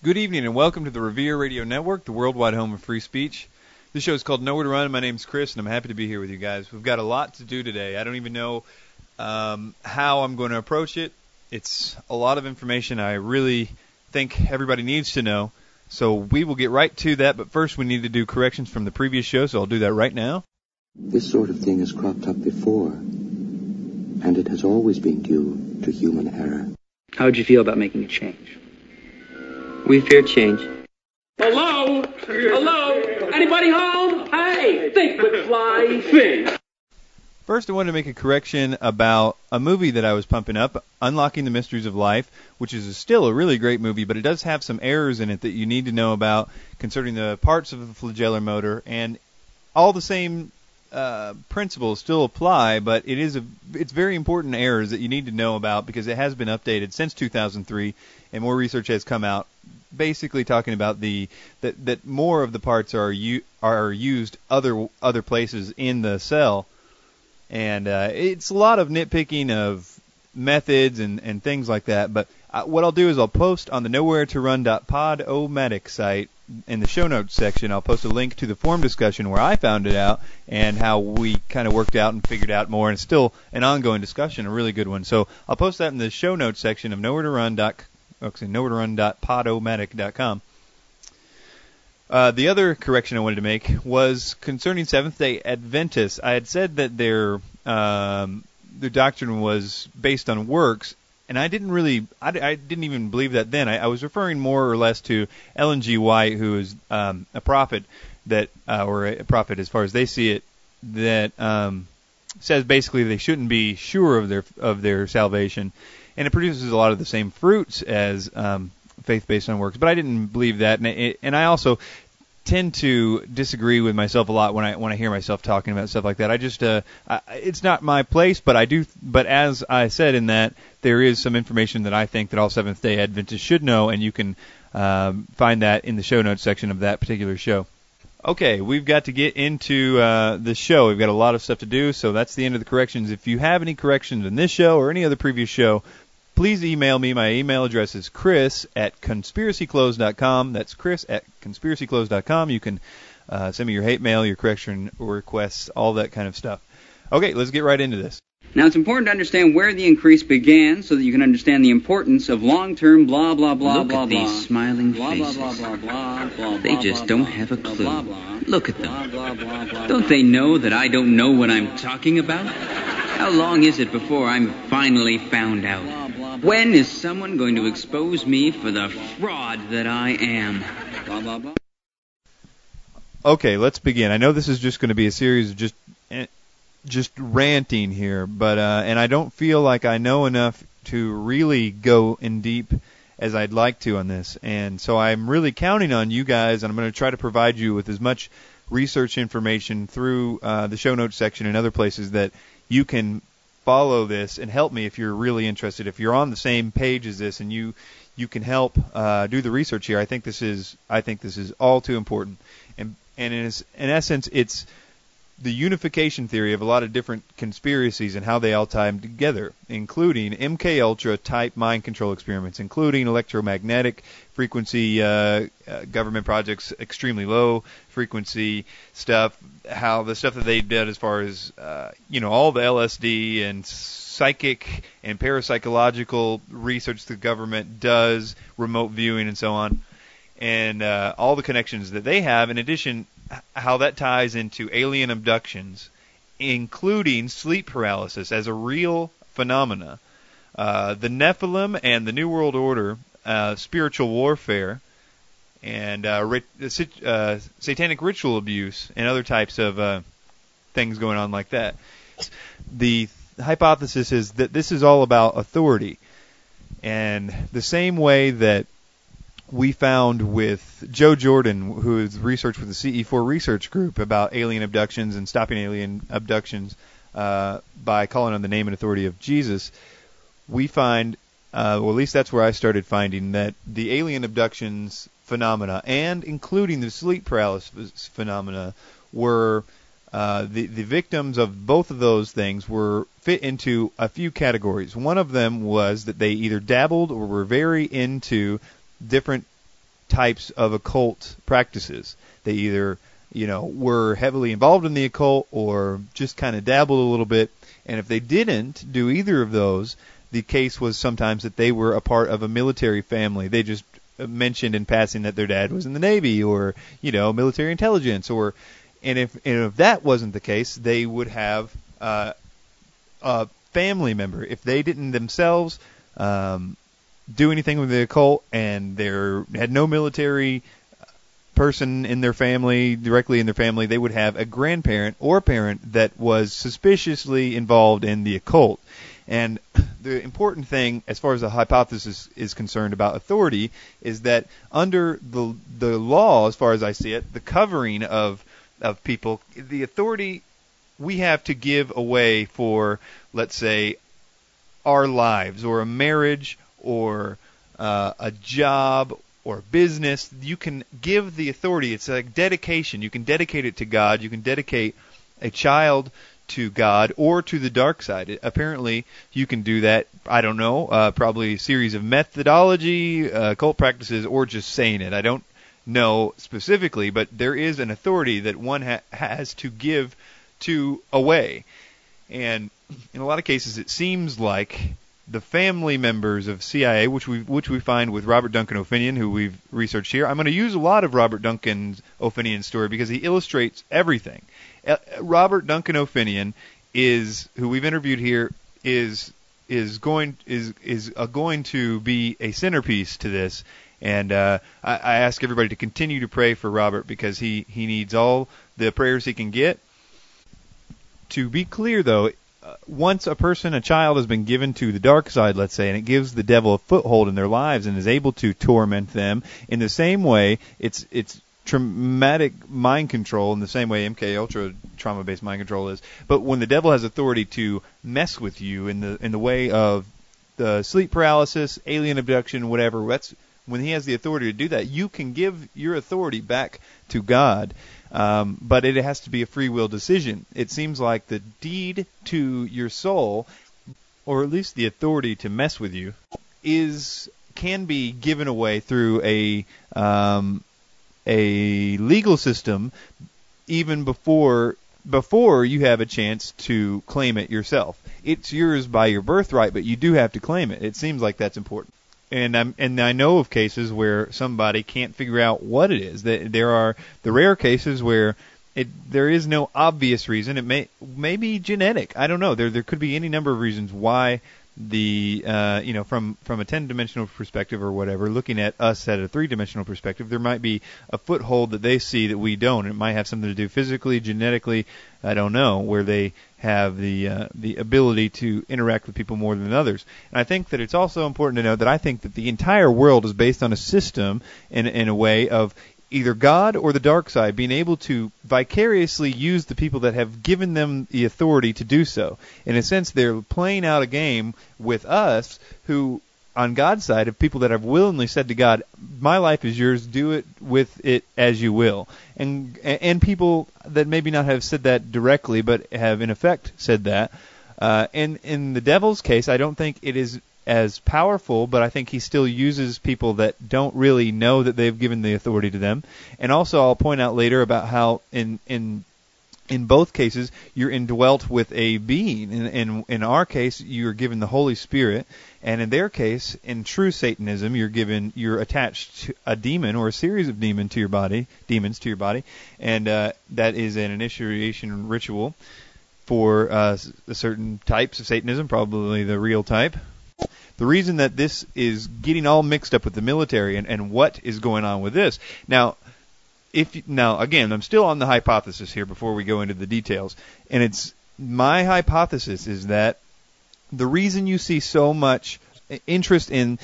Good evening and welcome to the Revere Radio Network, the worldwide home of free speech. This show is called Nowhere to Run. My name's Chris, and I'm happy to be here with you guys. We've got a lot to do today. I don't even know how I'm going to approach it. It's a lot of information I really think everybody needs to know. So we will get right to that, but first we need to do corrections from the previous show, so I'll do that right now. This sort of thing has cropped up before, and it has always been due to human error. How would you feel about making a change? We fear change. Hello? Hello? Anybody home? Hey, think with fly, think. First, I wanted to make a correction about a movie that I was pumping up, Unlocking the Mysteries of Life, which is still a really great movie, but it does have some errors in it that you need to know about concerning the parts of the flagellar motor, and all the same principles still apply, but it's very important errors that you need to know about because it has been updated since 2003, and more research has come out basically talking about that more of the parts are used other places in the cell, and it's a lot of nitpicking of methods and things like that. But what I'll do is I'll post on the nowheretorun.podomatic site in the show notes section. I'll post a link to the forum discussion where I found it out and how we kind of worked out and figured out more. And it's still an ongoing discussion, a really good one. So I'll post that in the show notes section of nowheretorun.podomatic.com. The other correction I wanted to make was concerning Seventh-day Adventists. I had said that their doctrine was based on works, and I didn't even believe that then. I was referring more or less to Ellen G. White, who is a prophet or a prophet as far as they see it, that says basically they shouldn't be sure of their salvation, and it produces a lot of the same fruits as faith based on works. But I didn't believe that, and I also tend to disagree with myself a lot when I hear myself talking about stuff like that. I just it's not my place, but I do. But as I said in that, there is some information that I think that all Seventh-day Adventists should know, and you can find that in the show notes section of that particular show. Okay, we've got to get into the show. We've got a lot of stuff to do, so that's the end of the corrections. If you have any corrections in this show or any other previous show, please email me. My email address is chris@conspiracyclothes.com. That's chris@conspiracyclothes.com. You can send me your hate mail, your correction requests, all that kind of stuff. Okay, let's get right into this. Now, it's important to understand where the increase began so that you can understand the importance of long-term blah, blah, blah, Look blah, at blah. these smiling Blah, faces. blah, blah, blah, blah, They blah, just blah, don't blah, have a blah, clue. blah, blah. Look at Blah, them. blah, blah, blah, Don't they know that I don't know what I'm talking about? How long is it before I'm finally found out? blah, blah, blah. When is someone going to expose me for the fraud that I am? Blah, blah, blah. Okay, let's begin. I know this is just going to be a series of just ranting here, but and I don't feel like I know enough to really go in deep as I'd like to on this, and so I'm really counting on you guys, and I'm going to try to provide you with as much research information through the show notes section and other places that you can follow this and help me if you're really interested. If you're on the same page as this and you can help do the research here, I think this is all too important. And in essence, it's the unification theory of a lot of different conspiracies and how they all tie them together, including MKUltra type mind control experiments, including electromagnetic frequency government projects, extremely low frequency stuff, how the stuff that they did as far as all the LSD and psychic and parapsychological research the government does, remote viewing and so on, and all the connections that they have. In addition, how that ties into alien abductions, including sleep paralysis as a real phenomena, the Nephilim and the New World Order, spiritual warfare, and satanic ritual abuse, and other types of things going on like that. The hypothesis is that this is all about authority, and the same way that we found with Joe Jordan, who is research with the CE4 research group about alien abductions and stopping alien abductions by calling on the name and authority of Jesus, we find, well, at least that's where I started finding, that the alien abductions phenomena, and including the sleep paralysis phenomena, were the victims of both of those things were fit into a few categories. One of them was that they either dabbled or were very into different types of occult practices. They either, were heavily involved in the occult or just kind of dabbled a little bit. And if they didn't do either of those, the case was sometimes that they were a part of a military family. They just mentioned in passing that their dad was in the Navy or, military intelligence. And if that wasn't the case, they would have a family member. If they didn't themselves do anything with the occult and they had no military person in their family, directly in their family, they would have a grandparent or parent that was suspiciously involved in the occult. And the important thing, as far as the hypothesis is concerned about authority, is that under the law, as far as I see it, the covering of people, the authority we have to give away for, let's say, our lives or a marriage or a job or business. You can give the authority. It's like dedication. You can dedicate it to God. You can dedicate a child to God or to the dark side. Apparently, you can do that, I don't know, probably a series of methodology, occult practices, or just saying it. I don't know specifically, but there is an authority that one has to give to away. And in a lot of cases, it seems like the family members of CIA, which we find with Robert Duncan O'Finian, who we've researched here. I'm going to use a lot of Robert Duncan O'Finian's story because he illustrates everything. Robert Duncan O'Finian who we've interviewed here, is going to be a centerpiece to this. And I ask everybody to continue to pray for Robert because he needs all the prayers he can get. To be clear, though, once a child has been given to the dark side, let's say, and it gives the devil a foothold in their lives and is able to torment them in the same way, it's traumatic mind control in the same way MK Ultra trauma-based mind control is. But when the devil has authority to mess with you in the way of the sleep paralysis, alien abduction, whatever, when he has the authority to do that, you can give your authority back to God. But it has to be a free will decision. It seems like the deed to your soul, or at least the authority to mess with you, can be given away through a legal system even before you have a chance to claim it yourself. It's yours by your birthright, but you do have to claim it. It seems like that's important. And I know of cases where somebody can't figure out what it is. There are the rare cases where there is no obvious reason. It may be genetic. I don't know. There could be any number of reasons why the from a 10-dimensional perspective or whatever, looking at us at a 3-dimensional perspective, there might be a foothold that they see that we don't. It might have something to do physically, genetically, I don't know, where they have the ability to interact with people more than others. And I think that it's also important to know that I think that the entire world is based on a system in a way of either God or the dark side being able to vicariously use the people that have given them the authority to do so. In a sense, they're playing out a game with us who, on God's side, of people that have willingly said to God, my life is yours, do it with it as you will. And people that maybe not have said that directly, but have in effect said that. And in the devil's case, I don't think it is as powerful, but I think he still uses people that don't really know that they've given the authority to them. And also, I'll point out later about how in both cases you're indwelt with a being. In our case, you're given the Holy Spirit, and in their case, in true Satanism, you're attached to a demon or a series of demons to your body, and that is an initiation ritual for certain types of Satanism, probably the real type. The reason that this is getting all mixed up with the military and what is going on with this. Now, again, I'm still on the hypothesis here before we go into the details. And it's my hypothesis is that the reason you see so much interest in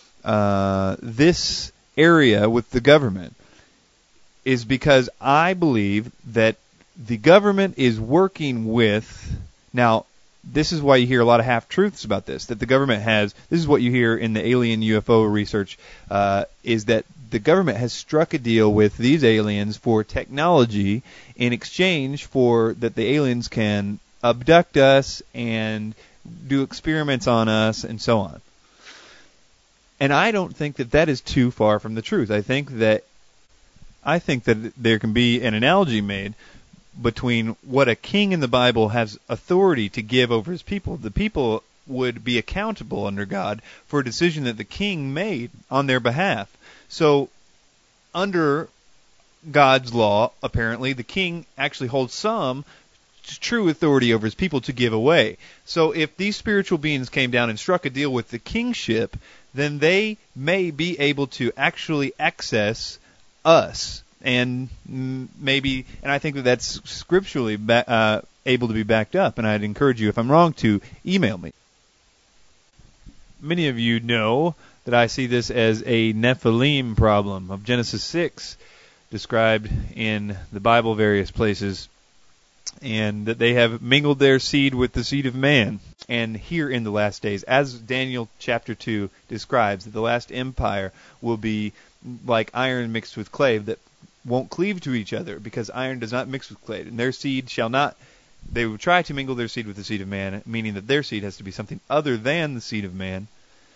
this area with the government is because I believe that the government is working with... Now, this is why you hear a lot of half-truths about this, that the government has, this is what you hear in the alien UFO research, is that the government has struck a deal with these aliens for technology in exchange for that the aliens can abduct us and do experiments on us and so on. And I don't think that that is too far from the truth. I think that there can be an analogy made between what a king in the Bible has authority to give over his people. The people would be accountable under God for a decision that the king made on their behalf. So under God's law, apparently, the king actually holds some true authority over his people to give away. So if these spiritual beings came down and struck a deal with the kingship, then they may be able to actually access us. And maybe, and I think that that's scripturally able to be backed up. And I'd encourage you, if I'm wrong, to email me. Many of you know that I see this as a Nephilim problem of Genesis 6, described in the Bible various places, and that they have mingled their seed with the seed of man. And here in the last days, as Daniel chapter 2 describes, that the last empire will be like iron mixed with clay, that won't cleave to each other, because iron does not mix with clay, and their seed shall not. They will try to mingle their seed with the seed of man, meaning that their seed has to be something other than the seed of man.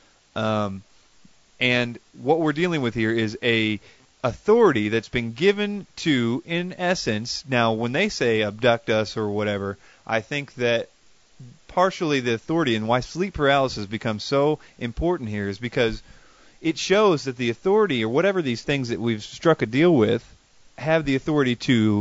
And what we're dealing with here is a authority that's been given to, in essence, now when they say abduct us or whatever, I think that partially the authority and why sleep paralysis becomes so important here is because it shows that the authority, or whatever these things that we've struck a deal with, have the authority to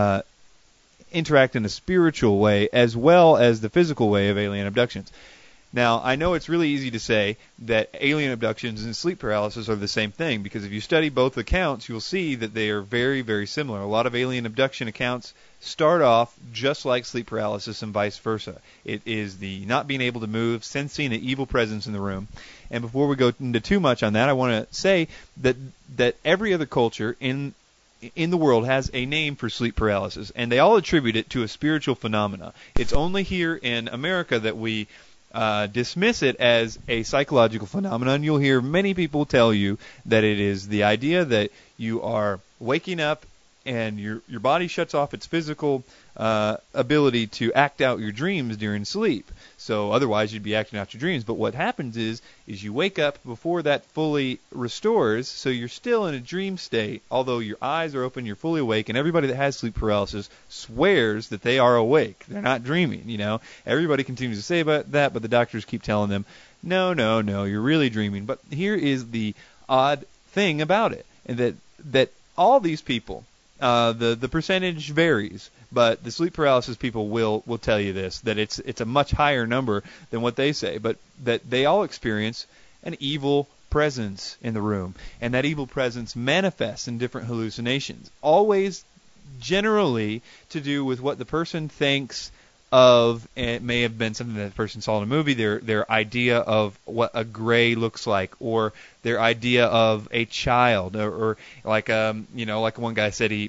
interact in a spiritual way as well as the physical way of alien abductions. Now, I know it's really easy to say that alien abductions and sleep paralysis are the same thing, because if you study both accounts, you'll see that they are very, very similar. A lot of alien abduction accounts start off just like sleep paralysis and vice versa. It is the not being able to move, sensing an evil presence in the room. And before we go into too much on that, I want to say that every other culture in the world has a name for sleep paralysis, and they all attribute it to a spiritual phenomena. It's only here in America that we dismiss it as a psychological phenomenon. You'll hear many people tell you that it is the idea that you are waking up and your body shuts off its physical ability to act out your dreams during sleep. So otherwise you'd be acting out your dreams. But what happens is you wake up before that fully restores, so you're still in a dream state, although your eyes are open, you're fully awake, and everybody that has sleep paralysis swears that they are awake. They're not dreaming, you know. Everybody continues to say about that, but the doctors keep telling them, no, you're really dreaming. But here is the odd thing about it, and that all these people, the percentage varies, but the sleep paralysis people will tell you this, that it's a much higher number than what they say, but that they all experience an evil presence in the room, and that evil presence manifests in different hallucinations, always generally to do with what the person thinks of. It may have been something that the person saw in a movie, their idea of what a gray looks like, or their idea of a child, or like like one guy said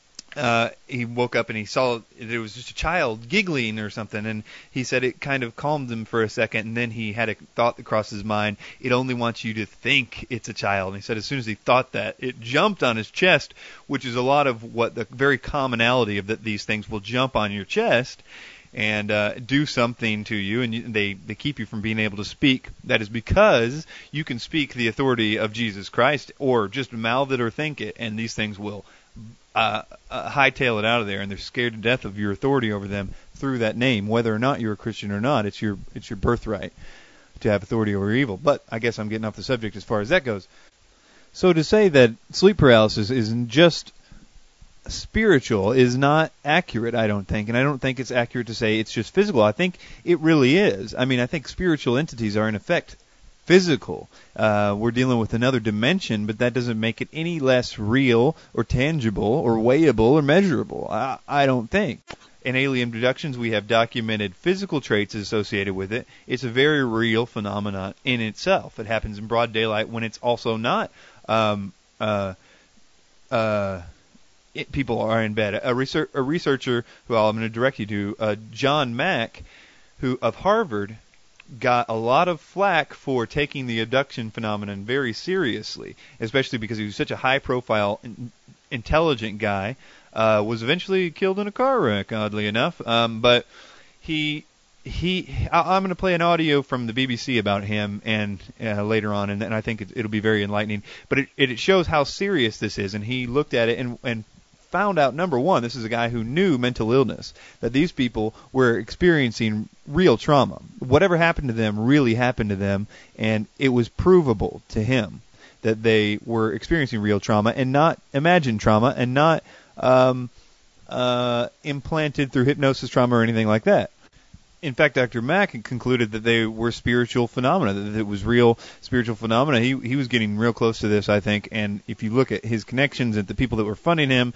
he woke up and he saw it was just a child giggling or something, and he said it kind of calmed him for a second, and then he had a thought that crossed his mind, it only wants you to think it's a child. And he said as soon as he thought that, it jumped on his chest, which is a lot of what the very commonality of that these things will jump on your chest and do something to you, and they keep you from being able to speak. That is because you can speak the authority of Jesus Christ, or just mouth it or think it, and these things will hightail it out of there, and they're scared to death of your authority over them through that name, whether or not you're a Christian or not. It's your birthright to have authority over evil. But I guess I'm getting off the subject as far as that goes. So to say that sleep paralysis isn't just spiritual is not accurate, I don't think, and I don't think it's accurate to say it's just physical. I think it really is. I mean, I think spiritual entities are in effect physical. We're dealing with another dimension, but that doesn't make it any less real or tangible or weighable or measurable. I don't think. In alien abductions, we have documented physical traits associated with it. It's a very real phenomenon in itself. It happens in broad daylight when it's also not people are in bed. A researcher who I'm going to direct you to, John Mack, who of Harvard, got a lot of flack for taking the abduction phenomenon very seriously, especially because he was such a high-profile, intelligent guy. Was eventually killed in a car wreck, oddly enough. But he I'm going to play an audio from the BBC about him and later on, and I think it'll be very enlightening. But it shows how serious this is, and he looked at it and found out, number one, this is a guy who knew mental illness, that these people were experiencing real trauma. Whatever happened to them really happened to them, and it was provable to him that they were experiencing real trauma and not imagined trauma and not implanted through hypnosis trauma or anything like that. In fact, Dr. Mack concluded that they were spiritual phenomena, that it was real spiritual phenomena. He was getting real close to this, I think, and if you look at his connections and the people that were funding him,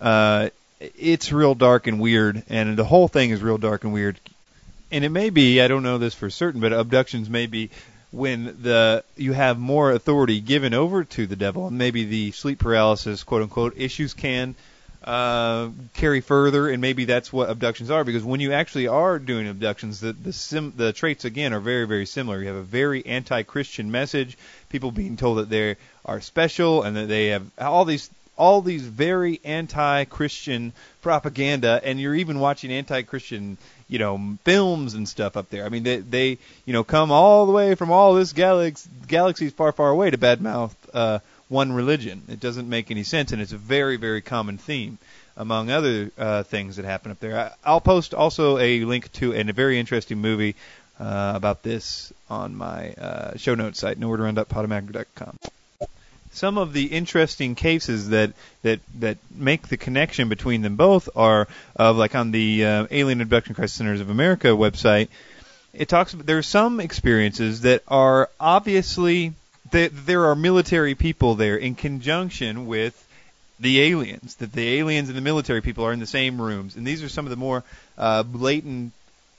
it's real dark and weird, and the whole thing is real dark and weird. And it may be, I don't know this for certain, but abductions may be when you have more authority given over to the devil, and maybe the sleep paralysis, quote-unquote, issues can carry further, and maybe that's what abductions are, because when you actually are doing abductions, the traits, again, are very, very similar. You have a very anti-Christian message, people being told that they are special, and that they have all these very anti-Christian propaganda, and you're even watching anti-Christian films and stuff up there. I mean, they come all the way from all this galaxies far, far away to badmouth one religion. It doesn't make any sense, and it's a very, very common theme among other things that happen up there. I'll post also a link to a very interesting movie about this on my show notes site, nowheretorun.podomatic.com. Some of the interesting cases that make the connection between them both are like on the Alien Abduction Crisis Centers of America website. It talks about there are some experiences that are obviously there are military people there in conjunction with the aliens, that the aliens and the military people are in the same rooms. And these are some of the more blatant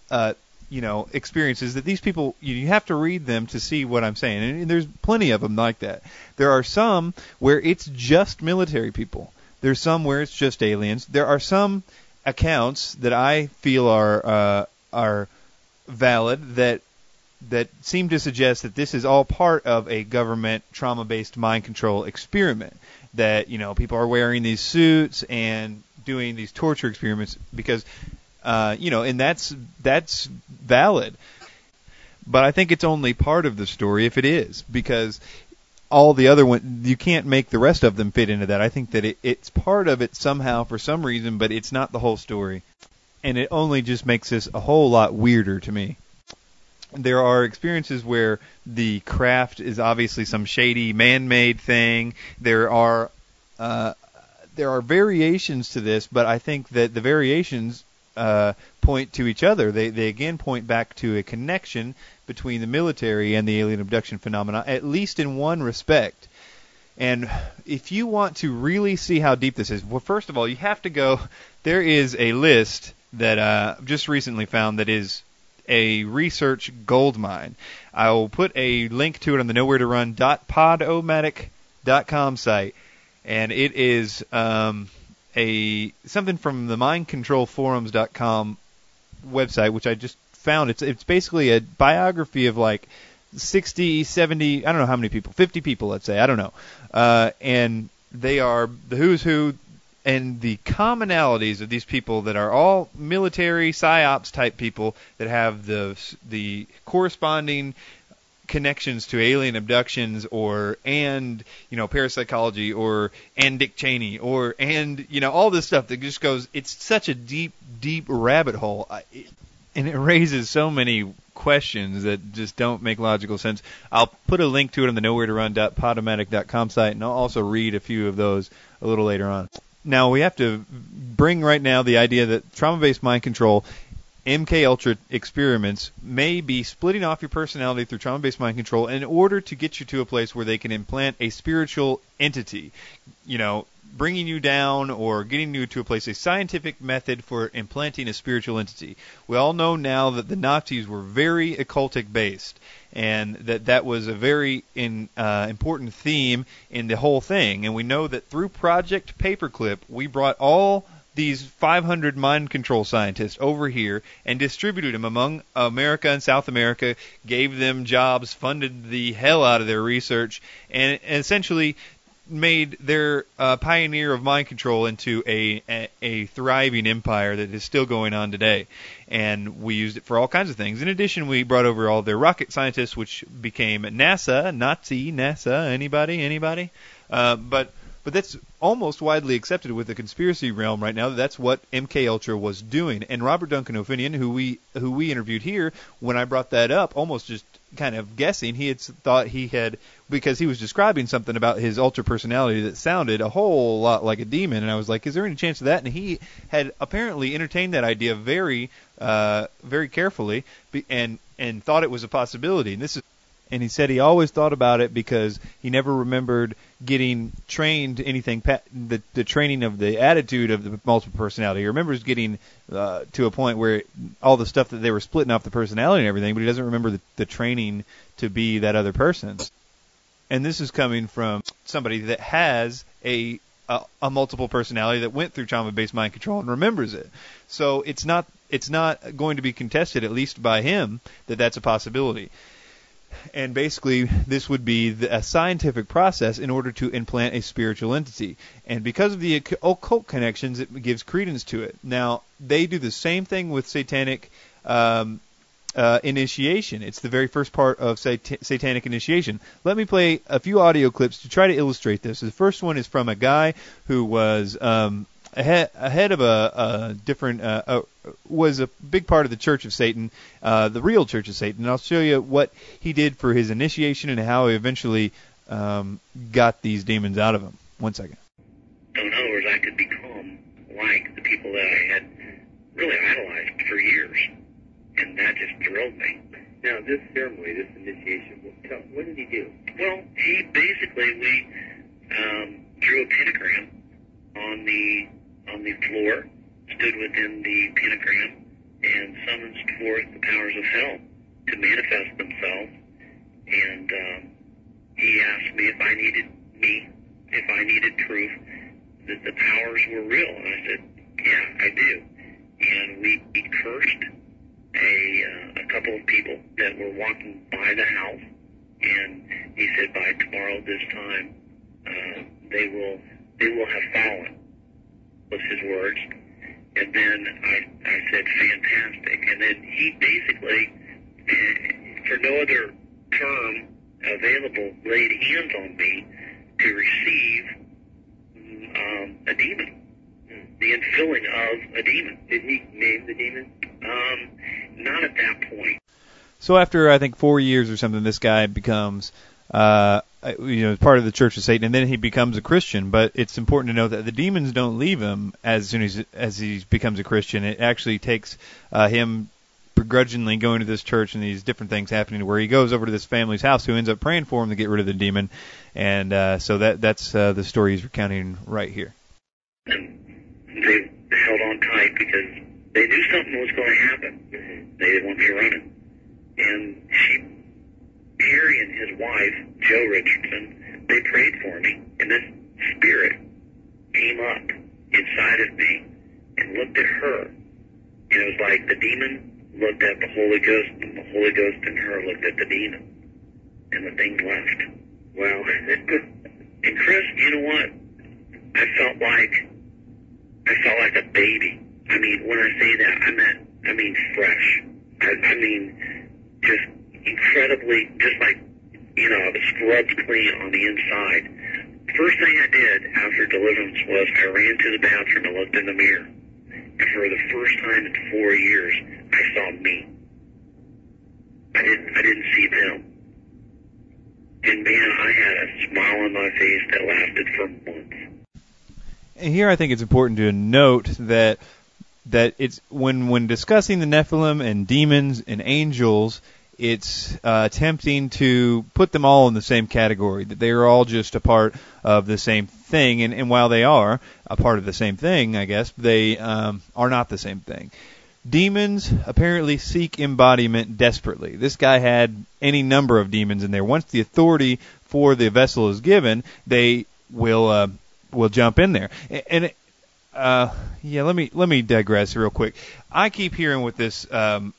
experiences that these people, you have to read them to see what I'm saying. And there's plenty of them like that. There are some where it's just military people. There's some where it's just aliens. There are some accounts that I feel are valid that seem to suggest that this is all part of a government trauma-based mind control experiment. That, people are wearing these suits and doing these torture experiments because, and that's valid. But I think it's only part of the story if it is, because all the other ones, you can't make the rest of them fit into that. I think that it's part of it somehow for some reason, but it's not the whole story. And it only just makes this a whole lot weirder to me. There are experiences where the craft is obviously some shady man-made thing. There are variations to this, but I think that the variations point to each other. They again point back to a connection between the military and the alien abduction phenomena, at least in one respect. And if you want to really see how deep this is, well, first of all, you have to go. There is a list that I've just recently found that is a research goldmine. I will put a link to it on the nowheretorun.podomatic.com site, and it is something from the mindcontrolforums.com website, which I just found. It's basically a biography of like 60, 70, I don't know how many people, 50 people, let's say, I don't know. And they are the who's who. And the commonalities of these people that are all military psyops type people that have the corresponding connections to alien abductions and parapsychology and Dick Cheney and all this stuff that just goes. It's such a deep rabbit hole, and it raises so many questions that just don't make logical sense. I'll put a link to it on the nowheretorun.podomatic.com site, and I'll also read a few of those a little later on. Now, we have to bring right now the idea that trauma-based mind control, MKUltra experiments, may be splitting off your personality through trauma-based mind control in order to get you to a place where they can implant a spiritual entity, bringing you down or getting you to a place, a scientific method for implanting a spiritual entity. We all know now that the Nazis were very occultic-based, and that was a very important theme in the whole thing. And we know that through Project Paperclip, we brought all these 500 mind control scientists over here and distributed them among America and South America, gave them jobs, funded the hell out of their research, and essentially made their pioneer of mind control into a thriving empire that is still going on today. And we used it for all kinds of things. In addition, we brought over all their rocket scientists, which became NASA, Nazi, NASA, anybody? But that's almost widely accepted with the conspiracy realm right now. That's what MK Ultra was doing. And Robert Duncan O'Finian, who we interviewed here, when I brought that up, almost just kind of guessing, he had thought he had, because he was describing something about his Ultra personality that sounded a whole lot like a demon. And I was like, is there any chance of that? And he had apparently entertained that idea very carefully and thought it was a possibility. And he said he always thought about it because he never remembered getting trained anything, the training of the attitude of the multiple personality. He remembers getting to a point where all the stuff that they were splitting off the personality and everything, but he doesn't remember the training to be that other person. And this is coming from somebody that has a multiple personality that went through trauma-based mind control and remembers it. So it's not going to be contested, at least by him, that that's a possibility. And basically, this would be a scientific process in order to implant a spiritual entity. And because of the occult connections, it gives credence to it. Now, they do the same thing with satanic initiation. It's the very first part of satanic initiation. Let me play a few audio clips to try to illustrate this. The first one is from a guy who was ahead of a different was a big part of the Church of Satan, the real Church of Satan. And I'll show you what he did for his initiation and how he eventually got these demons out of him. 1 second. So in other words, I could become like the people that I had really idolized for years, and that just thrilled me. Now, this ceremony, this initiation, what did he do? Well, we drew a pentagram on the floor, stood within the pentagram, and summoned forth the powers of hell to manifest themselves. And he asked me if I needed proof that the powers were real, and I said, yeah, I do. And we cursed a couple of people that were walking by the house, and he said by tomorrow this time they will have fallen, was his words. And then I said, fantastic. And then he basically, for no other term available, laid hands on me to receive a demon, the infilling of a demon. Did he name the demon? Not at that point. So after, I think, 4 years or something, this guy becomes part of the Church of Satan, and then he becomes a Christian. But it's important to know that the demons don't leave him as soon as he becomes a Christian. It actually takes him begrudgingly going to this church and these different things happening where he goes over to this family's house who ends up praying for him to get rid of the demon. And so that's the story he's recounting right here. And they held on tight because they knew something was going to happen. They didn't want me running. And Harry and his wife, Joe Richardson, they prayed for me, and this spirit came up inside of me and looked at her. And it was like the demon looked at the Holy Ghost, and the Holy Ghost and her looked at the demon. And the thing left. Well, and Chris, you know what? I felt like a baby. I mean, when I say that, I mean fresh. I mean, just incredibly, just like, I was scrubbed clean on the inside. First thing I did after deliverance was I ran to the bathroom and looked in the mirror. And for the first time in 4 years, I saw me. I didn't see them. And man, I had a smile on my face that lasted for months. And here I think it's important to note that it's when discussing the Nephilim and demons and angels, it's attempting to put them all in the same category, that they are all just a part of the same thing. And while they are a part of the same thing, I guess, they are not the same thing. Demons apparently seek embodiment desperately. This guy had any number of demons in there. Once the authority for the vessel is given, they will jump in there. And let me digress real quick. I keep hearing with this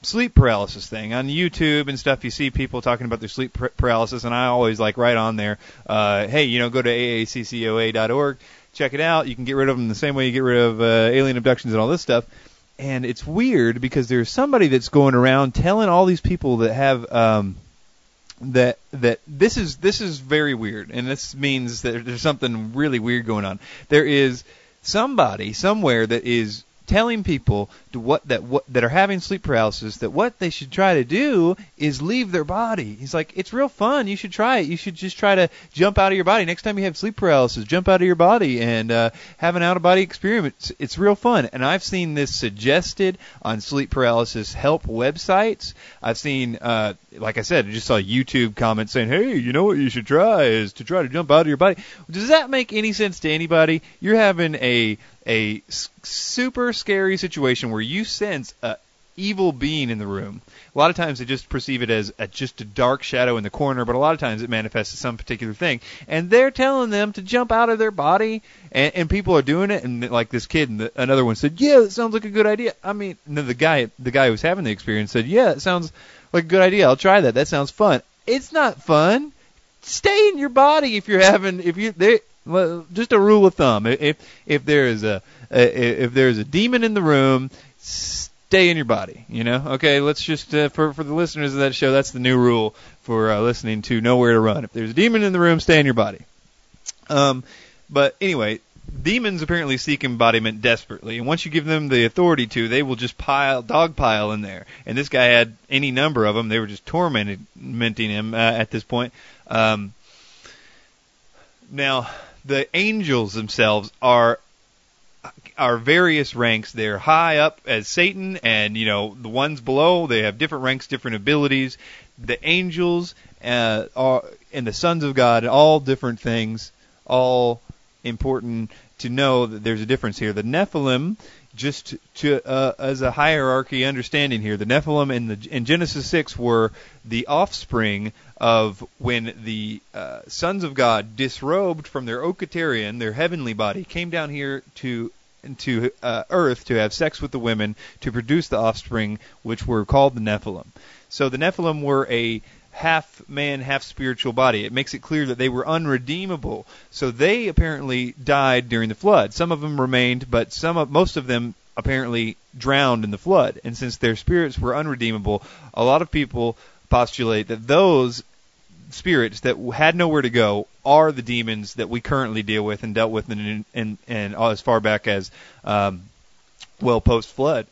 sleep paralysis thing. On YouTube and stuff, you see people talking about their sleep paralysis, and I always write on there, hey, go to aaccoa.org, check it out. You can get rid of them the same way you get rid of alien abductions and all this stuff. And it's weird because there's somebody that's going around telling all these people that have that this is very weird, and this means that there's something really weird going on. There is somebody somewhere that is telling people that are having sleep paralysis that what they should try to do is leave their body. He's like, it's real fun. You should try it. You should just try to jump out of your body. Next time you have sleep paralysis, jump out of your body and have an out-of-body experience. It's real fun. And I've seen this suggested on sleep paralysis help websites. I've seen, like I said, I just saw YouTube comments saying, hey, you know what you should try is to try to jump out of your body. Does that make any sense to anybody? You're having a super scary situation where you sense a evil being in the room. A lot of times they just perceive it as just a dark shadow in the corner, but a lot of times it manifests as some particular thing. And they're telling them to jump out of their body, and people are doing it. And like this kid, and another one said, yeah, that sounds like a good idea. I mean, the guy who was having the experience said, yeah, it sounds like a good idea. I'll try that. That sounds fun. It's not fun. Stay in your body well, just a rule of thumb. If there is a demon in the room, stay in your body. Okay. Let's just for the listeners of that show, that's the new rule for listening to Nowhere to Run. If there's a demon in the room, stay in your body. But anyway, demons apparently seek embodiment desperately, and once you give them the authority to, they will just dogpile in there. And this guy had any number of them. They were just tormenting him at this point. Now, the angels themselves are various ranks. They're high up as Satan, and the ones below, they have different ranks, different abilities. The angels are, and the sons of God, all different things, all important to know that there's a difference here. The Nephilim, just as a hierarchy understanding here, the Nephilim in Genesis 6 were the offspring of when the sons of God disrobed from their Okaterion, their heavenly body, came down here to earth to have sex with the women to produce the offspring, which were called the Nephilim. So the Nephilim were a half man, half spiritual body. It makes it clear that they were unredeemable. So they apparently died during the flood. Some of them remained, but most of them apparently drowned in the flood. And since their spirits were unredeemable, a lot of people postulate that those spirits that had nowhere to go are the demons that we currently deal with and dealt with in as far back as post-flood.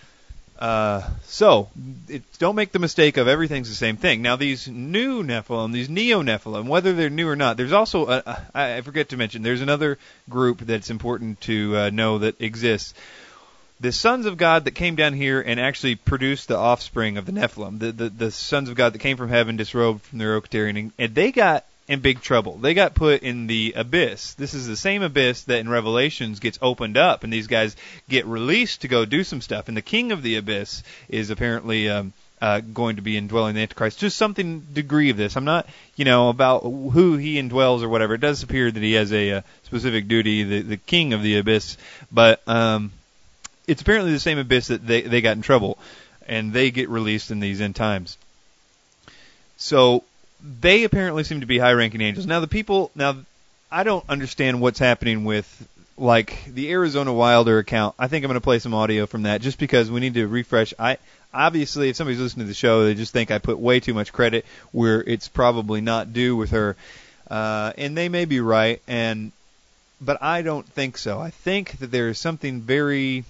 So don't make the mistake of everything's the same thing. Now, these new Nephilim, these neo-Nephilim, whether they're new or not, there's also, I forget to mention, there's another group that's important to know that exists. The sons of God that came down here and actually produced the offspring of the Nephilim, the sons of God that came from heaven, disrobed from their Okaterion, and they got in big trouble. They got put in the abyss. This is the same abyss that in Revelations gets opened up, and these guys get released to go do some stuff. And the king of the abyss is apparently going to be indwelling the Antichrist. Just something degree of this. I'm not, about who he indwells or whatever. It does appear that he has a specific duty, the king of the abyss, but it's apparently the same abyss that they got in trouble, and they get released in these end times. So they apparently seem to be high-ranking angels. Now, I don't understand what's happening with, the Arizona Wilder account. I think I'm going to play some audio from that just because we need to refresh. Obviously, if somebody's listening to the show, they just think I put way too much credit where it's probably not due with her. And they may be right, but I don't think so. I think that there is something very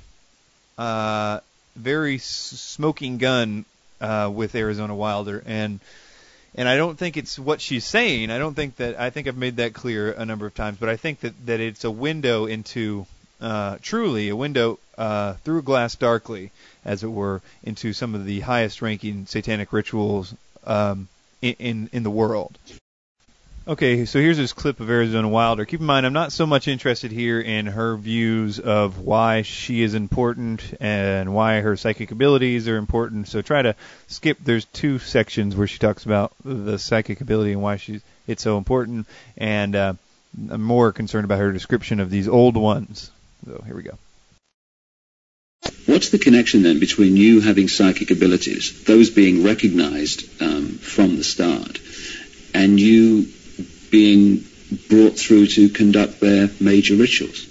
smoking gun with Arizona Wilder, and I don't think it's what she's saying. I think I've made that clear a number of times, but I think that it's a window into, truly a window through glass darkly, as it were, into some of the highest ranking satanic rituals in the world. Okay, so here's this clip of Arizona Wilder. Keep in mind, I'm not so much interested here in her views of why she is important and why her psychic abilities are important. So try to skip. There's 2 sections where she talks about the psychic ability and why it's so important, and I'm more concerned about her description of these old ones. So here we go. What's the connection then between you having psychic abilities, those being recognized from the start, and you being brought through to conduct their major rituals?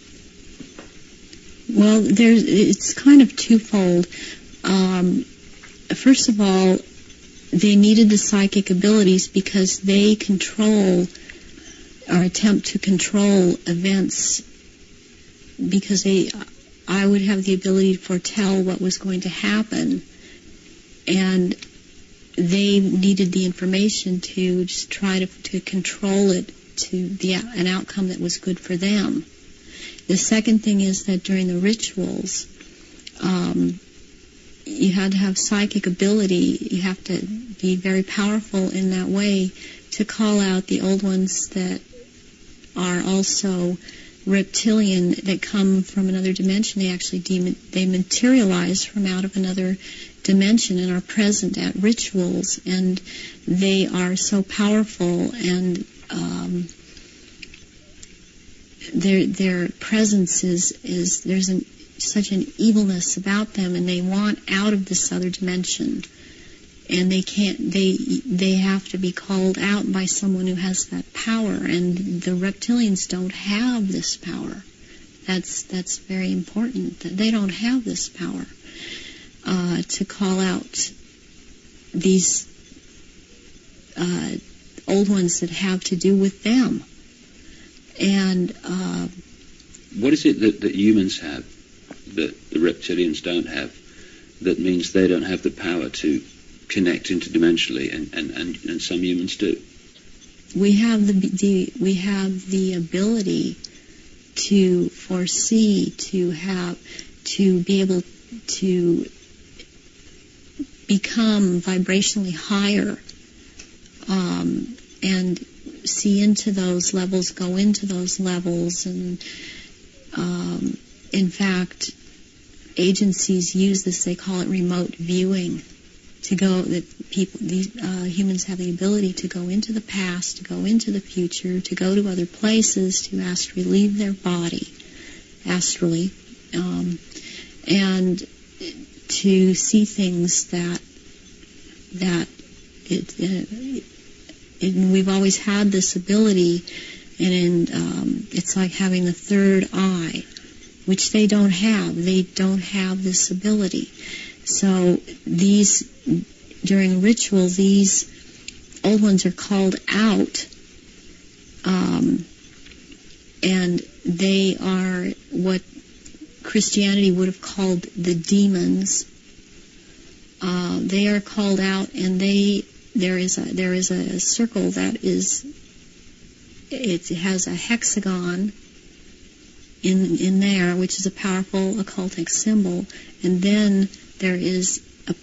Well, it's kind of twofold. First of all, they needed the psychic abilities because they control or attempt to control events, because I would have the ability to foretell what was going to happen, and they needed the information to just try to control it to an outcome that was good for them. The second thing is that during the rituals, you had to have psychic ability. You have to be very powerful in that way to call out the old ones that are also reptilian, that come from another dimension. They actually they materialize from out of another dimension and are present at rituals, and they are so powerful, and their presence is there's such an evilness about them, and they want out of this other dimension, and they have to be called out by someone who has that power, and the reptilians don't have this power. That's very important, that they don't have this power to call out these old ones that have to do with them. And what is it that humans have that the reptilians don't have, that means they don't have the power to connect interdimensionally, and some humans do? We have the ability to foresee, to be able to become vibrationally higher, and see into those levels, go into those levels, and in fact, agencies use this. They call it remote viewing. Humans have the ability to go into the past, to go into the future, to go to other places, to astrally leave their body, astrally, and to see things that we've always had this ability, and it's like having the third eye, which they don't have. They don't have this ability. So during ritual, these old ones are called out, and they are what Christianity would have called the demons. They are called out, and there is a circle that it has a hexagon in there, which is a powerful occultic symbol, and then there is a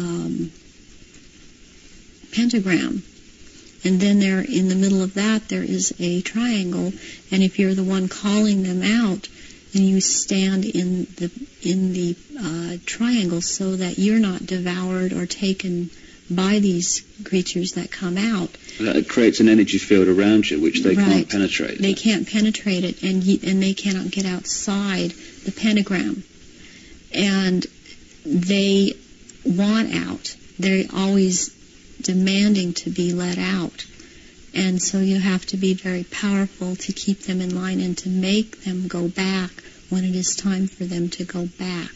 pentagram, and then there, in the middle of that, there is a triangle, and if you're the one calling them out, then you stand in the triangle so that you're not devoured or taken by these creatures that come out. That creates an energy field around you which they can't penetrate. They can't penetrate it, and they cannot get outside the pentagram. And they want out. They're always demanding to be let out. And so you have to be very powerful to keep them in line and to make them go back when it is time for them to go back.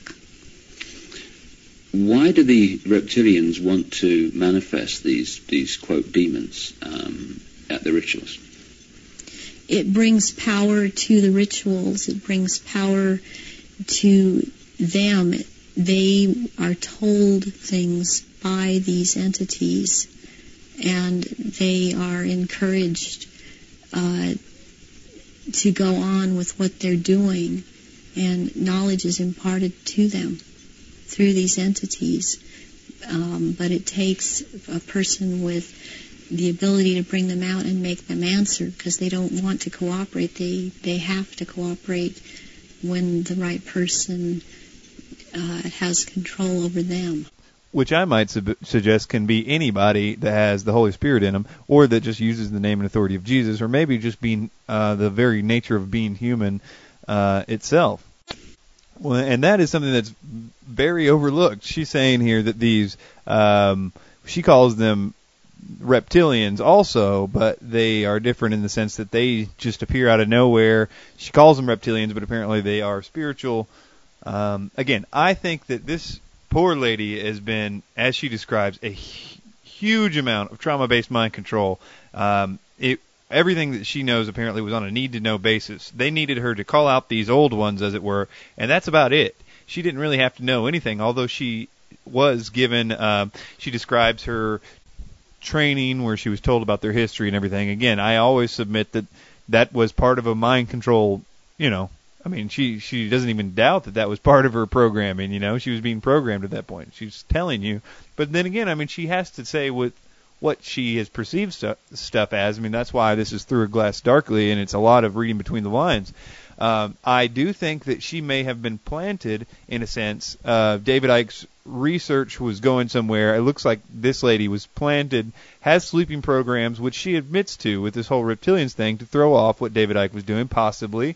Why do the reptilians want to manifest these quote demons at the rituals? It brings power to the rituals. It brings power to them. They are told things by these entities, and they are encouraged to go on with what they're doing, and knowledge is imparted to them through these entities. But it takes a person with the ability to bring them out and make them answer, because they don't want to cooperate. They have to cooperate when the right person has control over them. Which I might suggest can be anybody that has the Holy Spirit in them, or that just uses the name and authority of Jesus, or maybe just being the very nature of being human itself. Well, and that is something that's very overlooked. She's saying here that these, she calls them reptilians also, but they are different in the sense that they just appear out of nowhere. She calls them reptilians, but apparently they are spiritual. Again, I think that this poor lady has been, as she describes, a huge amount of trauma-based mind control. Everything that she knows apparently was on a need-to-know basis. They needed her to call out these old ones, as it were, and that's about it. She didn't really have to know anything, although she was given, she describes her training where she was told about their history and everything. Again, I always submit that that was part of a mind control, I mean, she doesn't even doubt that was part of her programming, She was being programmed at that point. She's telling you. But then again, I mean, she has to say what she has perceived stuff as. I mean, that's why this is Through a Glass Darkly, and it's a lot of reading between the lines. I do think that she may have been planted, in a sense. David Icke's research was going somewhere. It looks like this lady was planted, has sleeping programs, which she admits to with this whole reptilians thing, to throw off what David Icke was doing, possibly.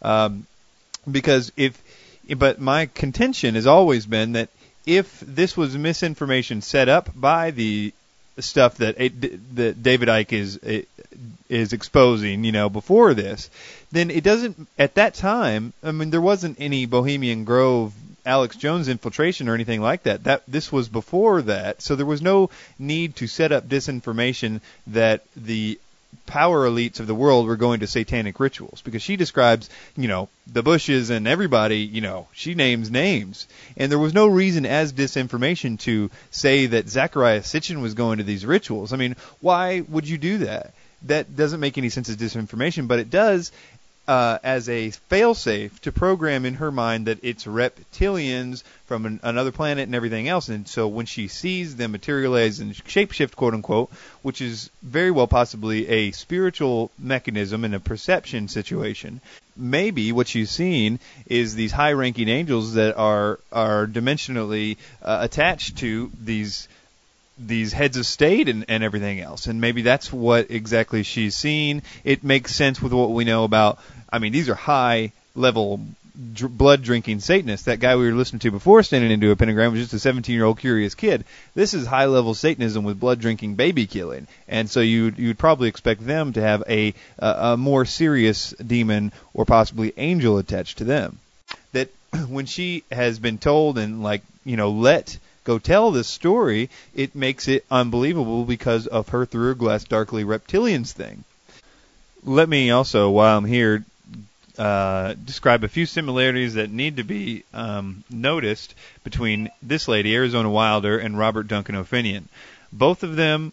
But my contention has always been that if this was misinformation set up by the stuff that David Icke is exposing, before this, then it doesn't, at that time, I mean, there wasn't any Bohemian Grove Alex Jones infiltration or anything like that. This was before that, so there was no need to set up disinformation that the power elites of the world were going to satanic rituals, because she describes, the Bushes and everybody, she names names. And there was no reason as disinformation to say that Zecharia Sitchin was going to these rituals. I mean, why would you do that? That doesn't make any sense as disinformation, but it does as a failsafe to program in her mind that it's reptilians from another planet and everything else. And so when she sees them materialize and shapeshift, quote unquote, which is very well possibly a spiritual mechanism in a perception situation, maybe what she's seeing is these high-ranking angels that are dimensionally attached to these heads of state and everything else. And maybe that's what exactly she's seeing. It makes sense with what we know about, I mean, these are high-level blood-drinking Satanists. That guy we were listening to before standing into a pentagram was just a 17-year-old curious kid. This is high-level Satanism with blood-drinking baby killing. And so you'd probably expect them to have a more serious demon or possibly angel attached to them. That when she has been told and, let go tell this story, it makes it unbelievable because of her Through a Glass Darkly reptilians thing. Let me also, while I'm here, describe a few similarities that need to be noticed between this lady, Arizona Wilder, and Robert Duncan O'Finian. Both of them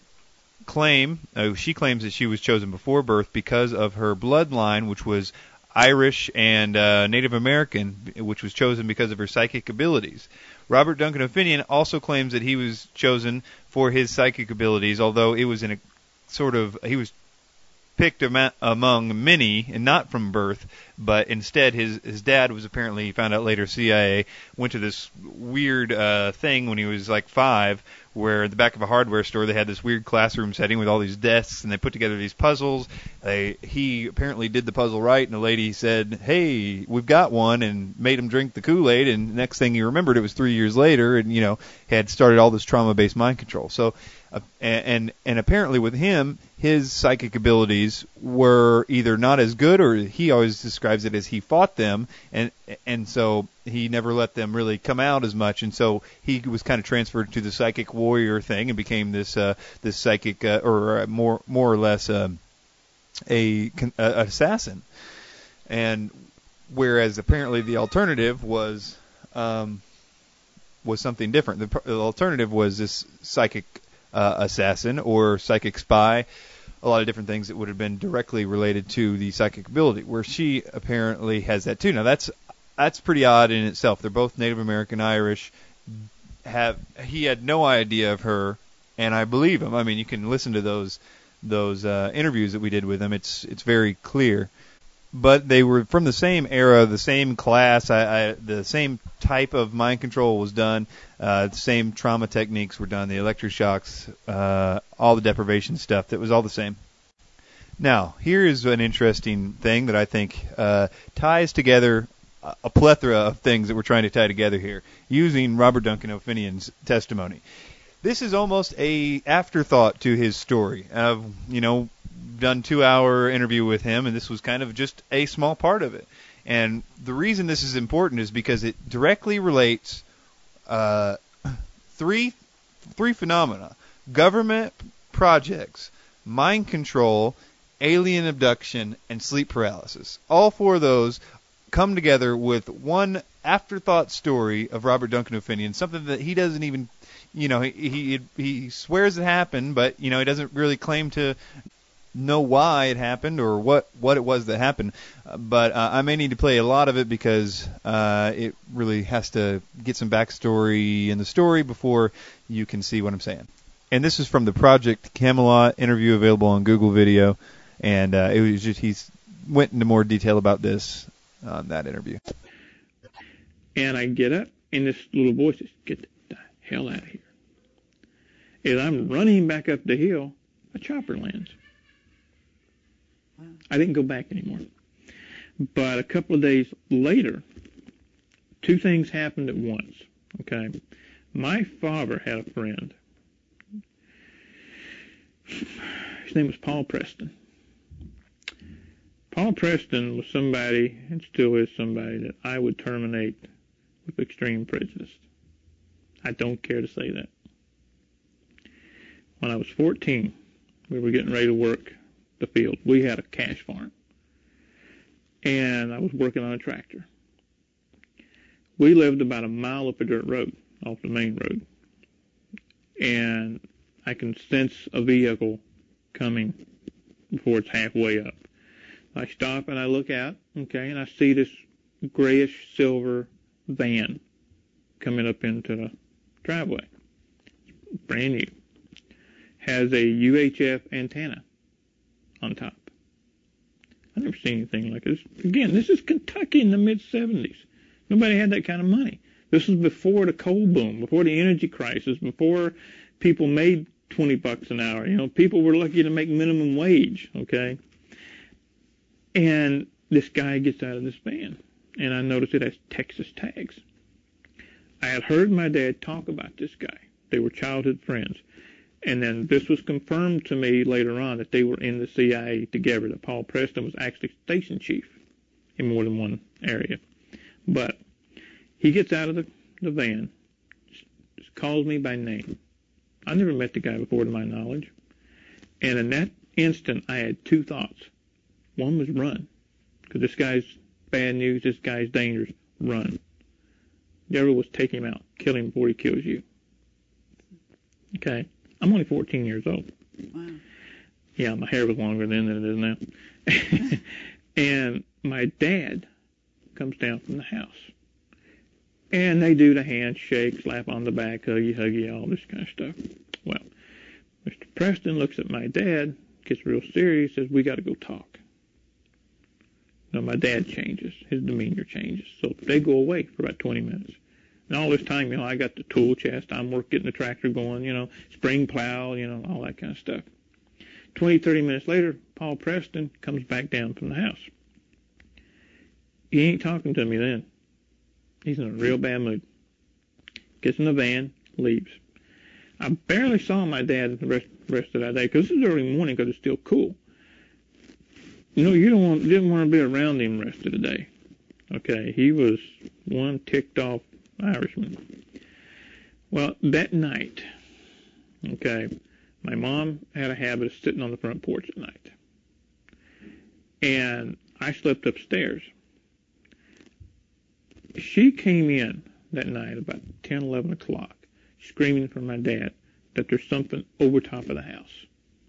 she claims that she was chosen before birth because of her bloodline, which was Irish and Native American, which was chosen because of her psychic abilities. Robert Duncan O'Finian also claims that he was chosen for his psychic abilities, although it was in a sort of, he was picked among many and not from birth, but instead his dad was apparently, he found out later, CIA, went to this weird thing when he was like 5, where at the back of a hardware store they had this weird classroom setting with all these desks, and they put together these puzzles. He apparently did the puzzle right, and the lady said, "Hey, we've got one," and made him drink the Kool-Aid, and the next thing he remembered, it was 3 years later, and had started all this trauma-based mind control. So, and apparently with him, his psychic abilities were either not as good, or he always describes it as he fought them, and so he never let them really come out as much, and so he was kind of transferred to the psychic warrior thing and became this psychic or more or less an assassin. And whereas apparently the alternative was something different. The alternative was this psychic assassin or psychic spy, a lot of different things that would have been directly related to the psychic ability, where she apparently has that too. Now that's pretty odd in itself. They're both Native American, Irish. He had no idea of her, and I believe him. I mean, you can listen to those interviews that we did with him. It's very clear. But they were from the same era, the same class. The same type of mind control was done. The same trauma techniques were done. The electric shocks, all the deprivation stuff. That was all the same. Now, here is an interesting thing that I think ties together a plethora of things that we're trying to tie together here using Robert Duncan O'Finion's testimony. This is almost a afterthought to his story. I've, done 2-hour interview with him, and this was kind of just a small part of it. And the reason this is important is because it directly relates three phenomena: government projects, mind control, alien abduction, and sleep paralysis. All 4 of those come together with one afterthought story of Robert Duncan O'Finion, something that he doesn't even, he swears it happened, but, he doesn't really claim to know why it happened or what it was that happened. But I may need to play a lot of it because it really has to get some backstory in the story before you can see what I'm saying. And this is from the Project Camelot interview available on Google Video, and it was just he went into more detail about this on that interview. And I get up, and this little voice says, "Get the hell out of here." As I'm running back up the hill, a chopper lands. I didn't go back anymore. But a couple of days later, 2 things happened at once. Okay, my father had a friend. His name was Paul Preston. Paul Preston was somebody, and still is somebody, that I would terminate with extreme prejudice. I don't care to say that. When I was 14, we were getting ready to work the field. We had a cash farm, and I was working on a tractor. We lived about a mile up a dirt road, off the main road, and I can sense a vehicle coming before it's halfway up. I stop and I look out, okay, and I see this grayish silver van coming up into the driveway. Brand new. Has a UHF antenna on top. I've never seen anything like this. Again, this is Kentucky in the mid-'70s. Nobody had that kind of money. This was before the coal boom, before the energy crisis, before people made $20 an hour. People were lucky to make minimum wage, okay? And this guy gets out of this van, and I noticed it has Texas tags. I had heard my dad talk about this guy. They were childhood friends. And then this was confirmed to me later on that they were in the CIA together, that Paul Preston was actually station chief in more than one area. But he gets out of the van, just calls me by name. I never met the guy before, to my knowledge. And in that instant, I had 2 thoughts. One was run, because this guy's bad news, this guy's dangerous. Run. The other was take him out, kill him before he kills you. Okay? I'm only 14 years old. Wow. Yeah, my hair was longer then than it is now. And my dad comes down from the house. And they do the handshake, slap on the back, huggy, all this kind of stuff. Well, Mr. Preston looks at my dad, gets real serious, says, "We got to go talk." Now, my dad changes. His demeanor changes. So they go away for about 20 minutes. And all this time, I got the tool chest. I'm getting the tractor going, spring plow, all that kind of stuff. 20, 30 minutes later, Paul Preston comes back down from the house. He ain't talking to me then. He's in a real bad mood. Gets in the van, leaves. I barely saw my dad the rest of that day, because this is early morning, because it's still cool. You didn't want to be around him the rest of the day. Okay, he was one ticked off Irishman. Well, that night, okay, my mom had a habit of sitting on the front porch at night. And I slept upstairs. She came in that night about 10, 11 o'clock, screaming for my dad that there's something over top of the house.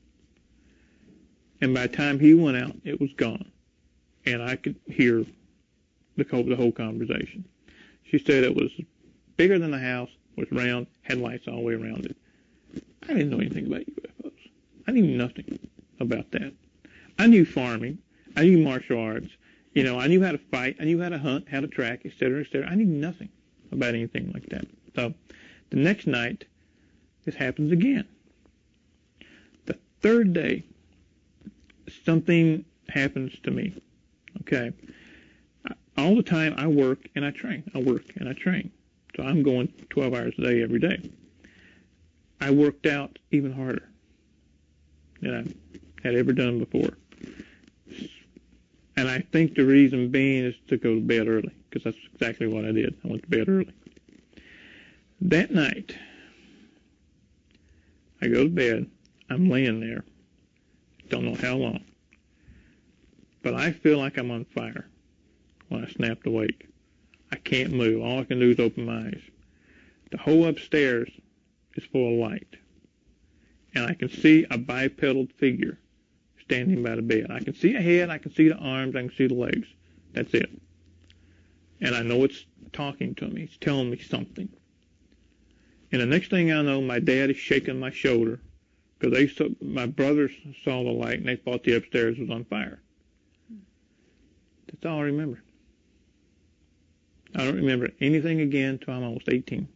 And by the time he went out, it was gone. And I could hear the whole conversation. She said it was bigger than the house, was round, had lights all the way around it. I didn't know anything about UFOs. I knew nothing about that. I knew farming. I knew martial arts. I knew how to fight. I knew how to hunt, how to track, etc., etc. I knew nothing about anything like that. So the next night, this happens again. The third day, something happens to me. Okay. all the time I work and I train. I work and I train. So I'm going 12 hours a day every day. I worked out even harder than I had ever done before. And I think the reason being is to go to bed early, because that's exactly what I did. I went to bed early. That night, I go to bed. I'm laying there. Don't know how long. But I feel like I'm on fire when I snapped awake. I can't move. All I can do is open my eyes. The whole upstairs is full of light. And I can see a bipedal figure standing by the bed. I can see a head, I can see the arms, I can see the legs. That's it. And I know it's talking to me. It's telling me something. And the next thing I know, my dad is shaking my shoulder because my brothers saw the light and they thought the upstairs was on fire. That's all I remember. I don't remember anything again until I'm almost 18.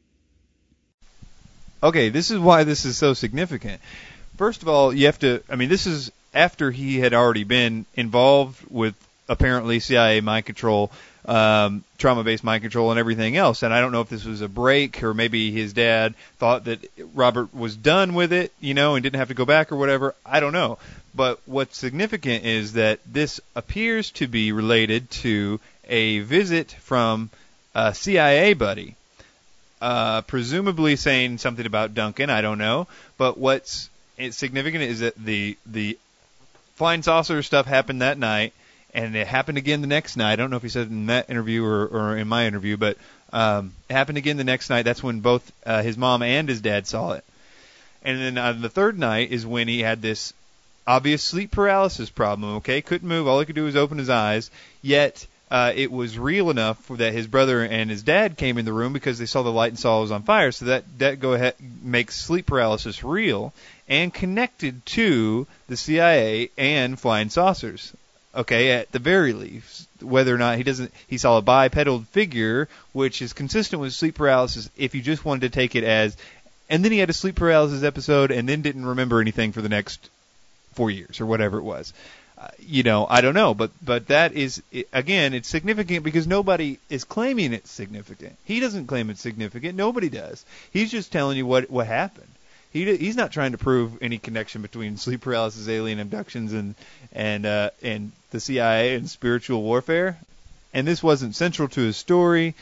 Okay, this is why this is so significant. First of all, you have to, this is after he had already been involved with apparently CIA mind control, trauma-based mind control and everything else. And I don't know if this was a break or maybe his dad thought that Robert was done with it, and didn't have to go back or whatever. I don't know. But what's significant is that this appears to be related to a visit from a CIA buddy, presumably saying something about Duncan. I don't know. But what's significant is that the flying saucer stuff happened that night, and it happened again the next night. I don't know if he said it in that interview or in my interview, but it happened again the next night. That's when both his mom and his dad saw it. And then on the third night is when he had this obvious sleep paralysis problem, okay? Couldn't move. All he could do was open his eyes. Yet it was real enough that his brother and his dad came in the room because they saw the light and saw it was on fire. So that go ahead makes sleep paralysis real and connected to the CIA and flying saucers. Okay, at the very least, whether or not he saw a bipedal figure, which is consistent with sleep paralysis if you just wanted to take it as, and then he had a sleep paralysis episode and then didn't remember anything for the next 4 years or whatever it was. I don't know, but that is, again, it's significant because nobody is claiming it's significant. He doesn't claim it's significant. Nobody does. He's just telling you what happened. He's not trying to prove any connection between sleep paralysis, alien abductions, and the CIA and spiritual warfare. And this wasn't central to his story.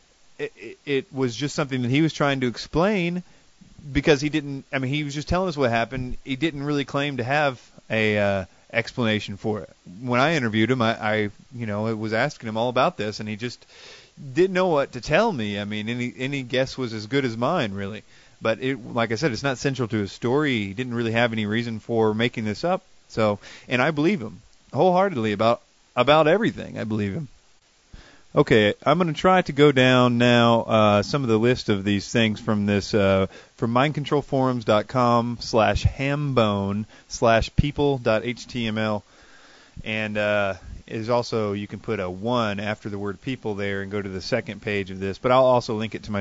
It was just something that he was trying to explain because he didn't. He was just telling us what happened. He didn't really claim to have a explanation for it. When I interviewed him, I was asking him all about this, and he just didn't know what to tell me. Any guess was as good as mine, really. But like I said, it's not central to his story. He didn't really have any reason for making this up. So, and I believe him wholeheartedly about everything. I believe him. Okay, I'm going to try to go down now some of the list of these things from this from mindcontrolforums.com/hambone/people.html, and is also, you can put a 1 after the word people there and go to the second page of this. But I'll also link it to my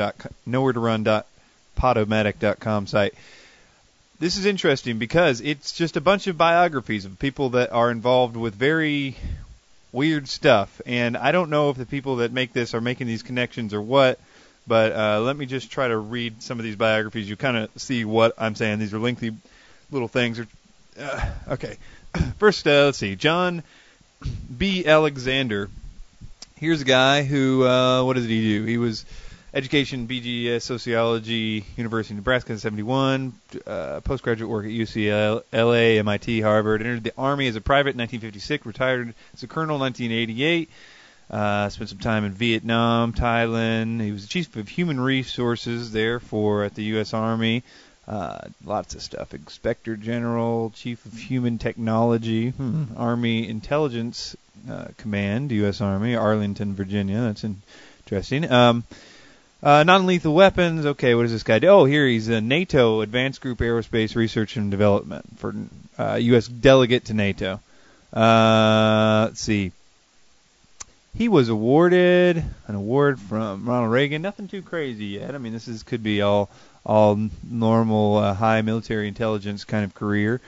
nowhere-to-run.podomatic.com site. This is interesting because it's just a bunch of biographies of people that are involved with very weird stuff. And I don't know if the people that make this are making these connections or what, but let me just try to read some of these biographies. You kind of see what I'm saying. These are lengthy little things. Okay. First, let's see. John B. Alexander. Here's a guy who, what did he do? He was education, BGS, sociology, University of Nebraska in 71, postgraduate work at UCLA, MIT, Harvard, entered the Army as a private in 1956, retired as a colonel in 1988, spent some time in Vietnam, Thailand. He was the chief of human resources there at the U.S. Army. Lots of stuff. Inspector General, Chief of Human Technology, Army Intelligence Command, U.S. Army, Arlington, Virginia. That's interesting. Non-lethal weapons. Okay, what does this guy do? Oh, here he's a NATO Advanced Group Aerospace Research and Development for U.S. delegate to NATO. Let's see. He was awarded an award from Ronald Reagan. Nothing too crazy yet. Could be all normal high military intelligence kind of career.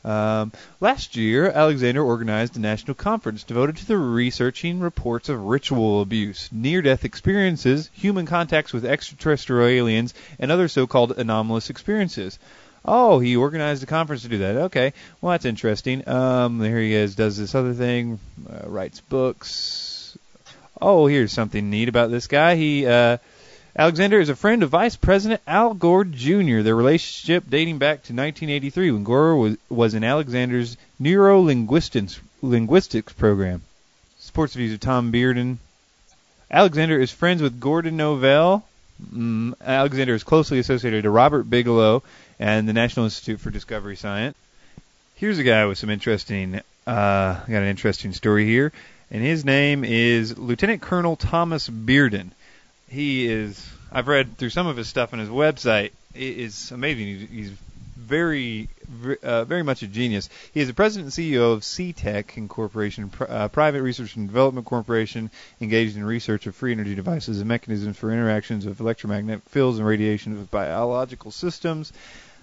Last year, Alexander organized a national conference devoted to the researching reports of ritual abuse, near-death experiences, human contacts with extraterrestrial aliens, and other so-called anomalous experiences. Oh, he organized a conference to do that. Okay, well, that's interesting. There he is, does this other thing, writes books. Oh, here's something neat about this guy. Alexander is a friend of Vice President Al Gore Jr., their relationship dating back to 1983 when Gore was in Alexander's neurolinguistics program. Supports the views of Tom Bearden. Alexander is friends with Gordon Novell. Alexander is closely associated to Robert Bigelow and the National Institute for Discovery Science. Here's a guy with some interesting, got an interesting story here, and his name is Lieutenant Colonel Thomas Bearden. He is, I've read through some of his stuff on his website. It is amazing. He's very much a genius. He is the president and CEO of CTEC Incorporation, private research and development corporation engaged in research of free energy devices and mechanisms for interactions of electromagnetic fields and radiation of biological systems.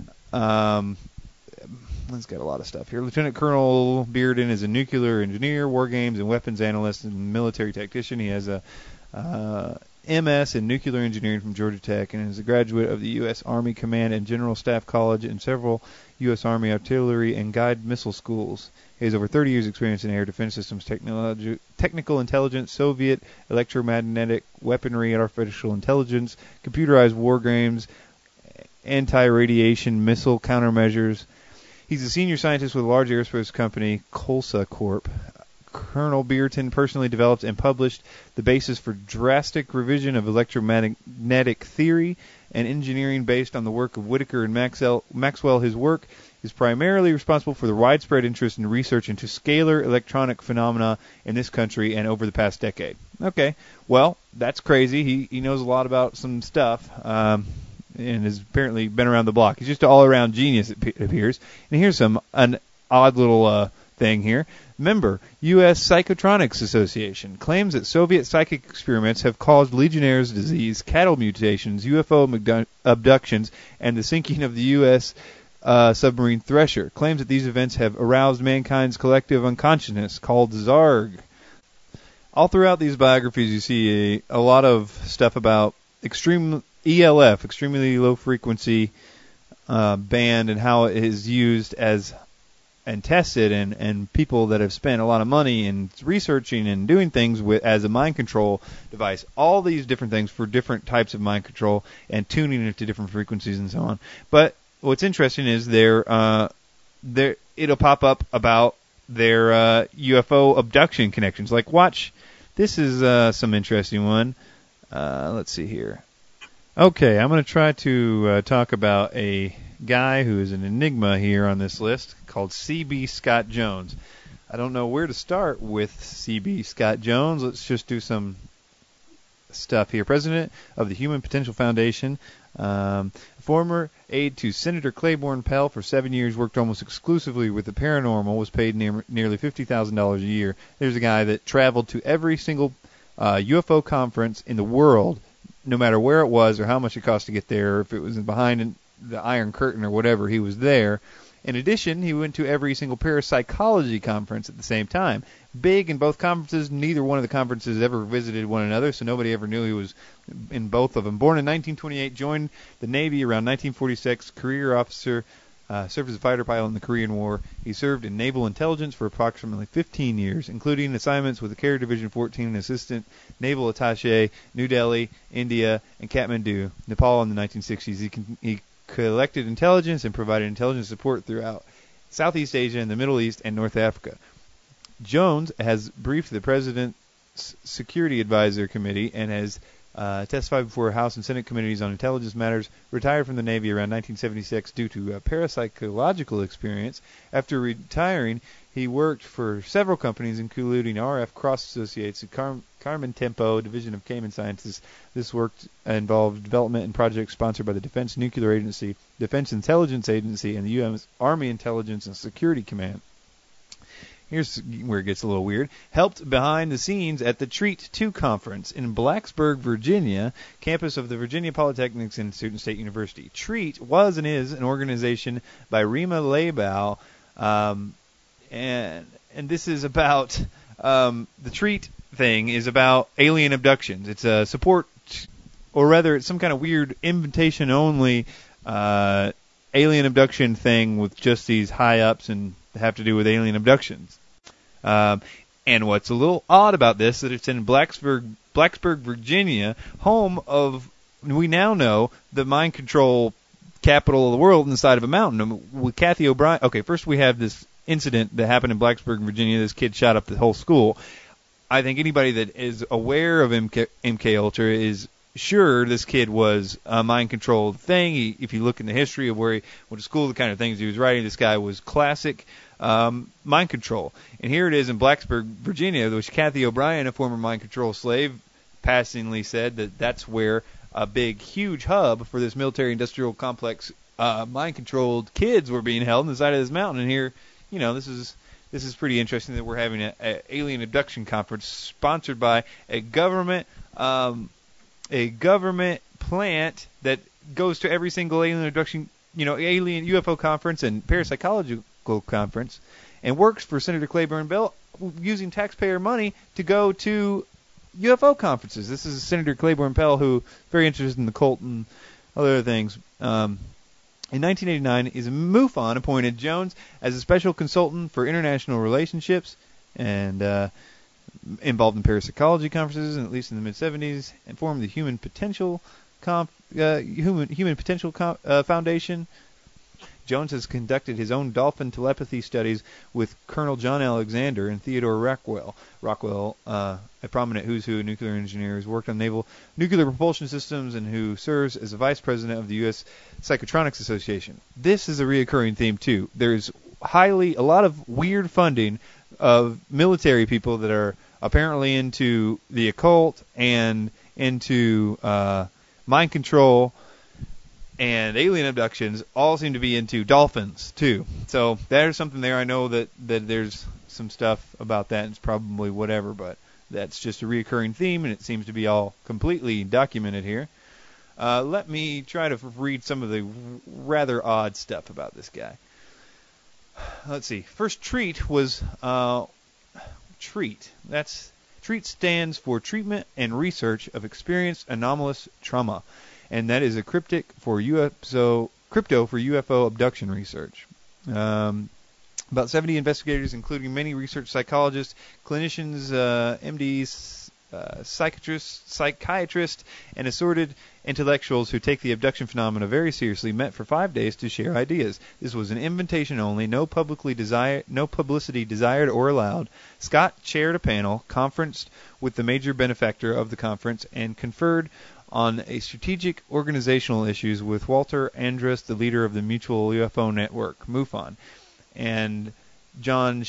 He's got a lot of stuff here. Lieutenant Colonel Bearden is a nuclear engineer, war games and weapons analyst, and military tactician. He has a MS in nuclear engineering from Georgia Tech and is a graduate of the U.S. Army Command and General Staff College and several U.S. Army artillery and guided missile schools. He has over 30 years' experience in air defense systems, technical intelligence, Soviet electromagnetic weaponry, artificial intelligence, computerized war games, anti-radiation missile countermeasures. He's a senior scientist with a large aerospace company, Colsa Corp. Colonel Bearden personally developed and published the basis for drastic revision of electromagnetic theory and engineering based on the work of Whittaker and Maxwell. His work is primarily responsible for the widespread interest in research into scalar electronic phenomena in this country and over the past decade. Okay, well, that's crazy. He knows a lot about some stuff, and has apparently been around the block. He's just an all-around genius, it appears. And here's an odd little thing here. Member, U.S. Psychotronics Association, claims that Soviet psychic experiments have caused Legionnaire's disease, cattle mutations, UFO abductions, and the sinking of the U.S. Submarine Thresher. Claims that these events have aroused mankind's collective unconsciousness, called Zarg. All throughout these biographies, you see a lot of stuff about extreme ELF, extremely low frequency band, and how it is used as and tested, and people that have spent a lot of money in researching and doing things with as a mind control device. All these different things for different types of mind control and tuning it to different frequencies and so on. But what's interesting is it'll pop up about their UFO abduction connections. Like, watch, this is some interesting one. Let's see here. Okay, I'm going to try to talk about a guy who is an enigma here on this list called C.B. Scott Jones. I don't know where to start with C.B. Scott Jones. Let's just do some stuff here. President of the Human Potential Foundation, former aide to Senator Claiborne Pell for 7 years, worked almost exclusively with the paranormal, was paid nearly $50,000 a year. There's a guy that traveled to every single UFO conference in the world, no matter where it was or how much it cost to get there, or if it was behind the Iron Curtain or whatever, he was there. In addition, he went to every single parapsychology conference at the same time. Big in both conferences. Neither one of the conferences ever visited one another, so nobody ever knew he was in both of them. Born in 1928, joined the Navy around 1946, career officer, served as a fighter pilot in the Korean War. He served in naval intelligence for approximately 15 years, including assignments with the Carrier Division 14 and Assistant Naval Attaché, New Delhi, India, and Kathmandu, Nepal in the 1960s. He collected intelligence and provided intelligence support throughout Southeast Asia and the Middle East and North Africa. Jones has briefed the President's Security Advisor Committee and has testified before House and Senate committees on intelligence matters. Retired from the Navy around 1976 due to parapsychological experience. After retiring, he worked for several companies, including RF Cross Associates, Carmen Tempo, Division of Cayman Sciences. This work involved development and projects sponsored by the Defense Nuclear Agency, Defense Intelligence Agency, and the U.S. Army Intelligence and Security Command. Here's where it gets a little weird. Helped behind the scenes at the TREAT 2 conference in Blacksburg, Virginia, campus of the Virginia Polytechnic Institute and State University. TREAT was and is an organization by Rima Leibau, And this is about the treat thing is about alien abductions. It's a support, or rather, it's some kind of weird invitation-only alien abduction thing with just these high-ups and have to do with alien abductions. And what's a little odd about this is that it's in Blacksburg, Virginia, home of, we now know, the mind control capital of the world inside of a mountain. With Kathy O'Brien. Okay, first we have this incident that happened in Blacksburg, Virginia. This kid shot up the whole school. I think anybody that is aware of MK Ultra is sure this kid was a mind-controlled thing. If you look in the history of where he went to school, the kind of things he was writing, this guy was classic mind control. And here it is in Blacksburg, Virginia, which Kathy O'Brien, a former mind control slave, passingly said that that's where a big, huge hub for this military-industrial complex mind-controlled kids were being held on the side of this mountain. And here, this is pretty interesting that we're having an alien abduction conference sponsored by a government plant that goes to every single alien abduction, alien UFO conference and parapsychological conference, and works for Senator Claiborne Bell using taxpayer money to go to UFO conferences. This is Senator Claiborne Pell, who is very interested in the cult and other things. In 1989, is MUFON appointed Jones as a special consultant for international relationships and involved in parapsychology conferences, at least in the mid-'70s, and formed the Human Potential Foundation. Jones has conducted his own dolphin telepathy studies with Colonel John Alexander and Theodore Rockwell. Rockwell, a prominent who's who nuclear engineer, who's worked on naval nuclear propulsion systems and who serves as the vice president of the U.S. Psychotronics Association. This is a reoccurring theme, too. There's a lot of weird funding of military people that are apparently into the occult and into mind control and alien abductions. All seem to be into dolphins, too. So there's something there. I know that there's some stuff about that. It's probably whatever, but that's just a reoccurring theme, and it seems to be all completely documented here. Let me try to read some of the rather odd stuff about this guy. Let's see. First treat was treat. Treat stands for Treatment and Research of Experienced Anomalous Trauma, and that is a crypto for UFO abduction research. About 70 investigators, including many research psychologists, clinicians, MDs, psychiatrists, and assorted intellectuals who take the abduction phenomena very seriously, met for 5 days to share ideas. This was an invitation only, no publicity desired or allowed. Scott chaired a panel, conferenced with the major benefactor of the conference, and conferred on a strategic organizational issues with Walter Andrus, the leader of the Mutual UFO Network, MUFON, and John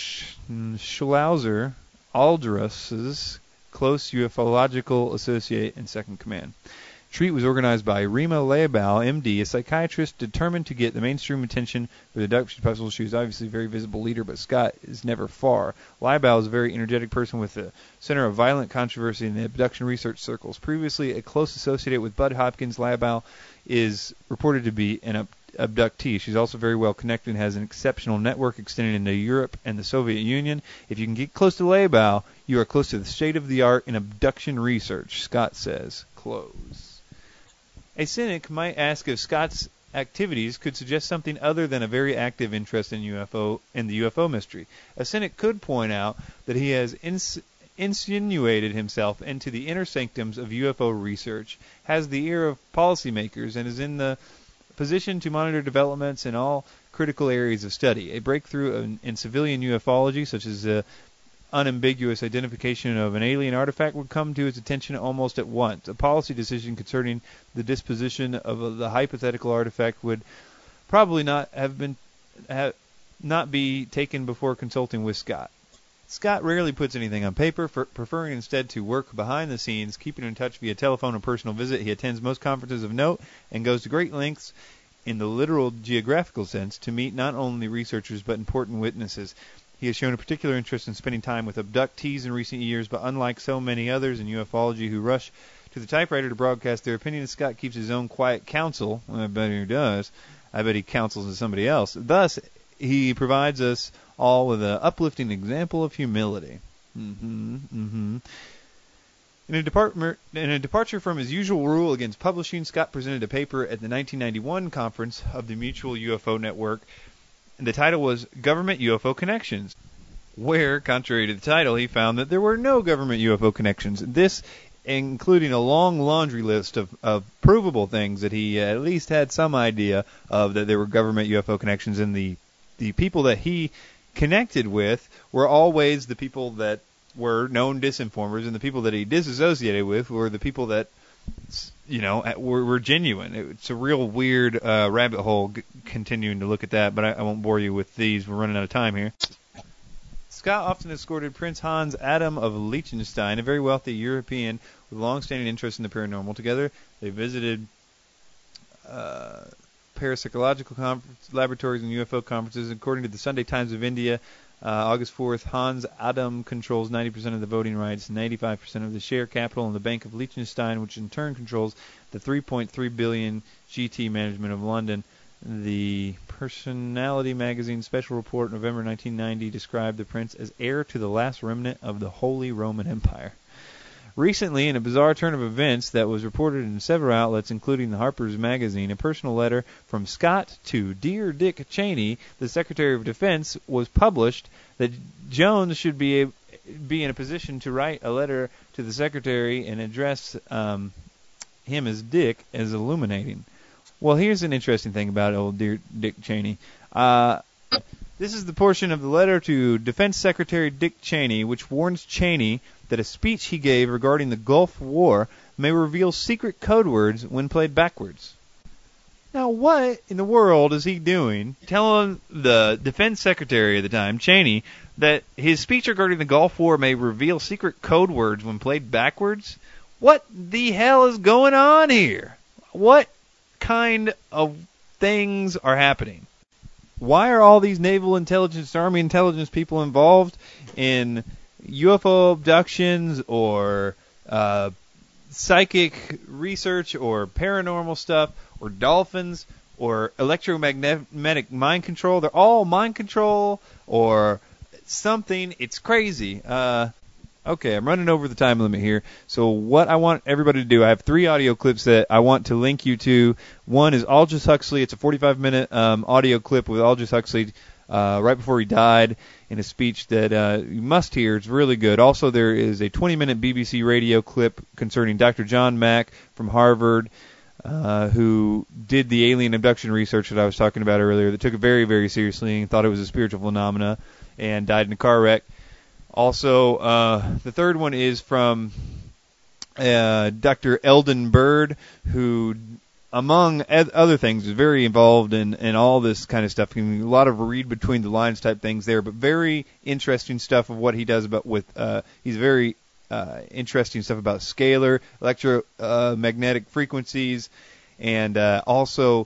Schlauser, Aldrus's close ufological associate and second command. Treat was organized by Rima Leibau, M.D., a psychiatrist determined to get the mainstream attention for the abduction puzzle. She was obviously a very visible leader, but Scott is never far. Leibau is a very energetic person with the center of violent controversy in the abduction research circles. Previously a close associate with Bud Hopkins, Leibau is reported to be an abductee. She's also very well connected and has an exceptional network extending into Europe and the Soviet Union. If you can get close to Leibau, you are close to the state-of-the-art in abduction research, Scott says. Close. A cynic might ask if Scott's activities could suggest something other than a very active interest in the UFO mystery. A cynic could point out that he has insinuated himself into the inner sanctums of UFO research, has the ear of policymakers, and is in the position to monitor developments in all critical areas of study. A breakthrough in civilian ufology, such as the unambiguous identification of an alien artifact, would come to his attention almost at once. A policy decision concerning the disposition of the hypothetical artifact would probably not be taken before consulting with Scott. Scott rarely puts anything on paper, preferring instead to work behind the scenes, keeping in touch via telephone or personal visit. He attends most conferences of note and goes to great lengths, in the literal geographical sense, to meet not only researchers but important witnesses. He has shown a particular interest in spending time with abductees in recent years, but unlike so many others in ufology who rush to the typewriter to broadcast their opinion, Scott keeps his own quiet counsel. I bet he does. I bet he counsels to somebody else. Thus, he provides us all with an uplifting example of humility. In a departure from his usual rule against publishing, Scott presented a paper at the 1991 conference of the Mutual UFO Network. The title was Government UFO Connections, where, contrary to the title, he found that there were no government UFO connections. This including a long laundry list of provable things that he at least had some idea of, that there were government UFO connections, and the people that he connected with were always the people that were known disinformers, and the people that he disassociated with were the people that, were genuine. It's a real weird rabbit hole continuing to look at that, but I won't bore you with these. We're running out of time here. Scott often escorted Prince Hans Adam of Liechtenstein, a very wealthy European with long-standing interest in the paranormal. Together, they visited parapsychological laboratories and UFO conferences. According to the Sunday Times of India, August 4th, Hans Adam controls 90% of the voting rights, 95% of the share capital in the Bank of Liechtenstein, which in turn controls the 3.3 billion GT management of London. The Personality magazine special report, November 1990, described the prince as heir to the last remnant of the Holy Roman Empire. Recently, in a bizarre turn of events that was reported in several outlets, including the Harper's Magazine, a personal letter from Scott to Dear Dick Cheney, the Secretary of Defense, was published that Jones should be in a position to write a letter to the Secretary and address him as Dick as illuminating. Well, here's an interesting thing about old Dear Dick Cheney. This is the portion of the letter to Defense Secretary Dick Cheney, which warns Cheney that a speech he gave regarding the Gulf War may reveal secret code words when played backwards. Now, what in the world is he doing telling the Defense Secretary at the time, Cheney, that his speech regarding the Gulf War may reveal secret code words when played backwards? What the hell is going on here? What kind of things are happening? Why are all these naval intelligence, army intelligence people involved in UFO abductions or psychic research or paranormal stuff or dolphins or electromagnetic mind control? They're all mind control or something. It's crazy. Okay, I'm running over the time limit here. So what I want everybody to do, I have 3 audio clips that I want to link you to. One is Aldous Huxley. It's a 45-minute audio clip with Aldous Huxley right before he died in a speech that you must hear. It's really good. Also, there is a 20-minute BBC radio clip concerning Dr. John Mack from Harvard, who did the alien abduction research that I was talking about earlier, that took it very, very seriously and thought it was a spiritual phenomena and died in a car wreck. Also, the third one is from Dr. Eldon Bird, who, among other things, is very involved in all this kind of stuff. A lot of read between the lines type things there, but very interesting stuff of what he does he's very interesting stuff about scalar, electromagnetic frequencies, and also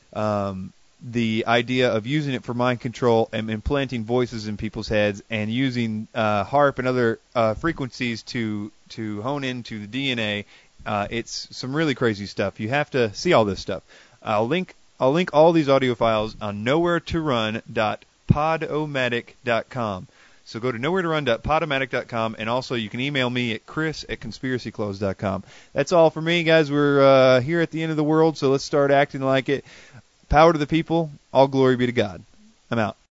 the idea of using it for mind control and implanting voices in people's heads and using HAARP and other frequencies to hone into the DNA. It's some really crazy stuff. You have to see all this stuff. I'll link all these audio files on nowheretorun.podomatic.com. So go to nowheretorun.podomatic.com, and also you can email me at chris@conspiracyclothes.com. That's all for me, guys. We're here at the end of the world, so let's start acting like it. Power to the people. All glory be to God. I'm out.